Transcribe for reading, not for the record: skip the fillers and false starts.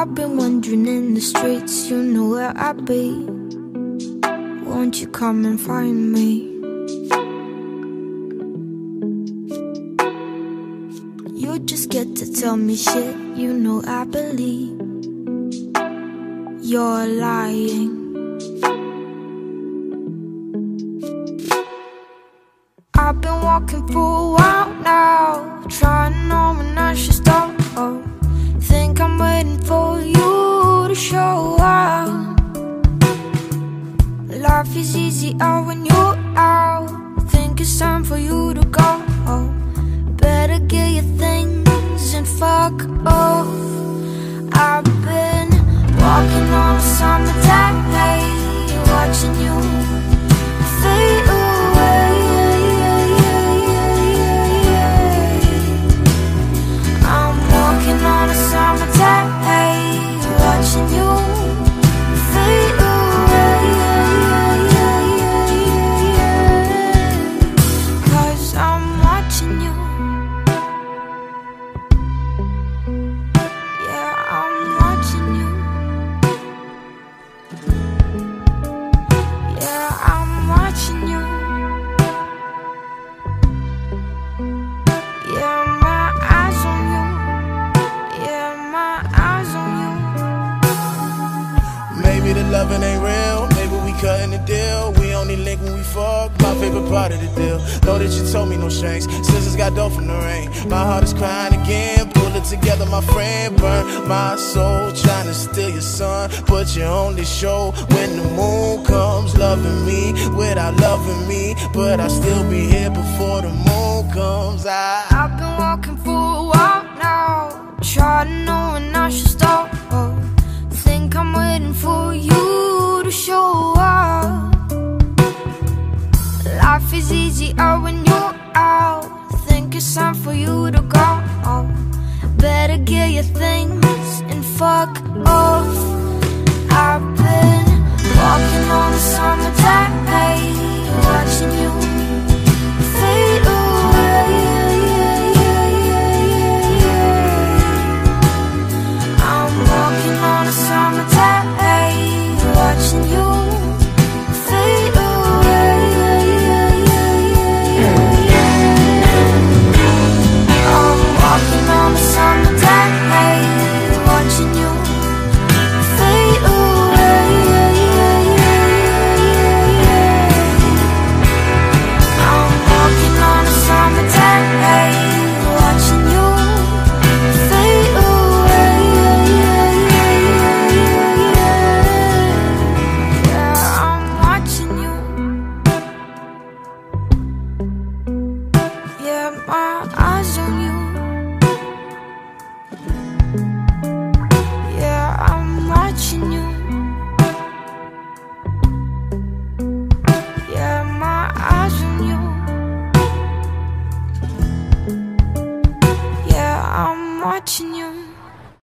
I've been wandering in the streets, you know where I be. Won't you come and find me? You just get to tell me shit, you know I believe you're lying. I've been walking for a while now, trying to know when I should stop. Think I'm waiting for you to show up. Life is easier when you're out. Think it's time for you to go. Better get your things and fuck off. I've been walking on a summer day, watching you fade away. I'm walking on a summer day, watching you fade away. 'Cause I'm watching you. Yeah, I'm watching you. Yeah, I'm watching you. Yeah, my eyes on you. Yeah, my eyes on you. Maybe the loving ain't real, maybe we cutting the deal. We only link when we fuck, my favorite part of the deal. Know that you told me no strings, scissors got dope from the rain. My heart is crying again, pull it together my friend. Burn my soul, trying to steal your sun. But you only show when the moon comes. Loving me without loving me, but I'll still be here before the moon comes. I've been walking for a while now, trying to know when I should stop. Think I'm waiting for you to show up. Life is easier when you're out. Think it's time for you to go. Better get your things and fuck off. I've been walking on a summer day, watching you